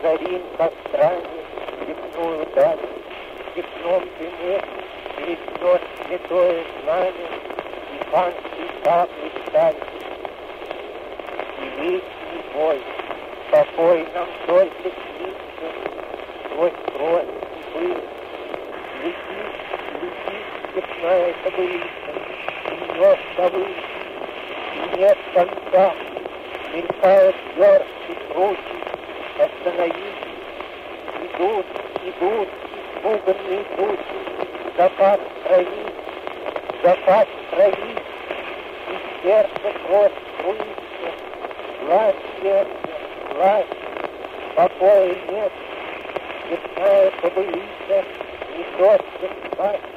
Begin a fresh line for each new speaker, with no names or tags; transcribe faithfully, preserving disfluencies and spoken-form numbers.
Заринка странник, степную даль, степном дыме переднет святое знамя, и панские сабли стали. И вечный бой, покой нам только снится, сквозь кровь и пыль. Летит, летит степная кобылица, и нес ковыль, и нет конца, мелькают версты кручи. Остановись, идут, идут испуганные тучи, запас крови, запас крови, и сердце кровь струится, власть сердце, власть, покоя нет, степная кобылица несется спать.